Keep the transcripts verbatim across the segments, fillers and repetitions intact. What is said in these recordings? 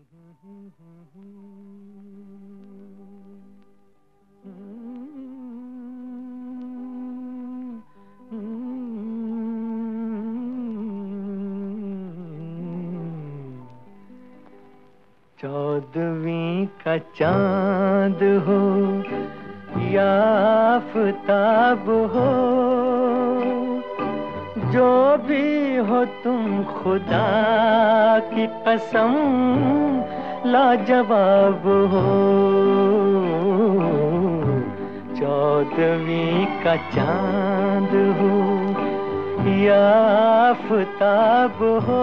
चौदहवीं का चांद हो या आफताब हो, जो भी हो तुम खुदा की कसम लाजवाब हो। चौदहवीं का चांद हो या आफताब हो,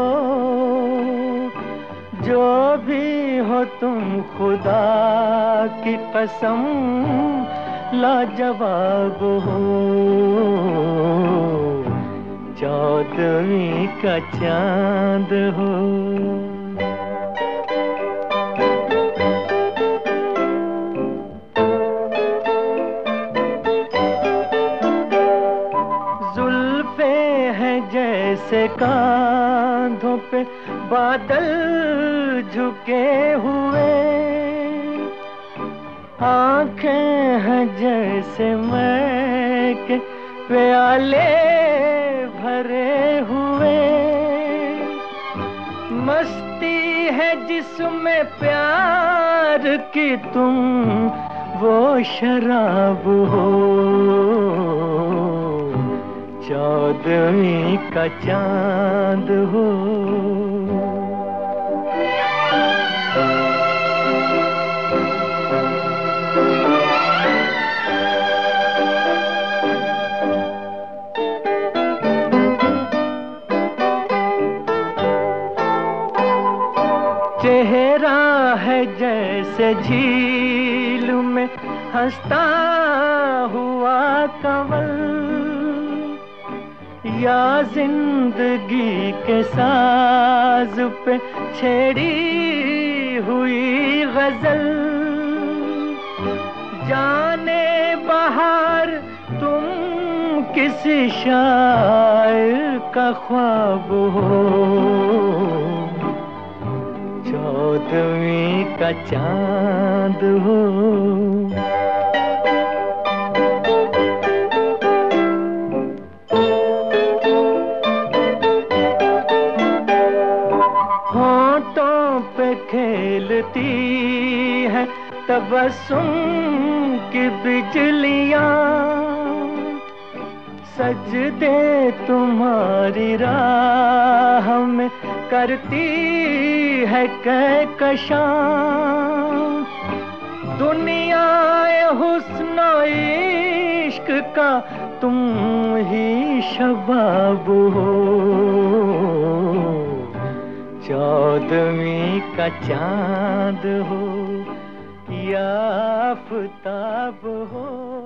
जो भी हो तुम खुदा की कसम लाजवाब हो। चौदहवीं का चांद हो। जुल्फे हैं जैसे कांधों पे बादल झुके हुए, आंखें हैं जैसे मैं के प्याले भरे हुए। मस्ती है जिसमें प्यार की तुम वो शराब हो। चौदहवीं का चांद हो। चेहरा है जैसे झील में हंसता हुआ कंवल, या जिंदगी के साज पे छेड़ी हुई गजल। जाने बहार तुम किसी शायर का ख्वाब हो। चौदहवीं का चांद हो। होंठों पे खेलती है तबस्सुम की बिजलियां, सजदे तुम्हारी राह में करती है कहकशां। दुनिया हुस्न इश्क का तुम ही शबाब हो। चौदहवीं का चांद हो या आफताब हो।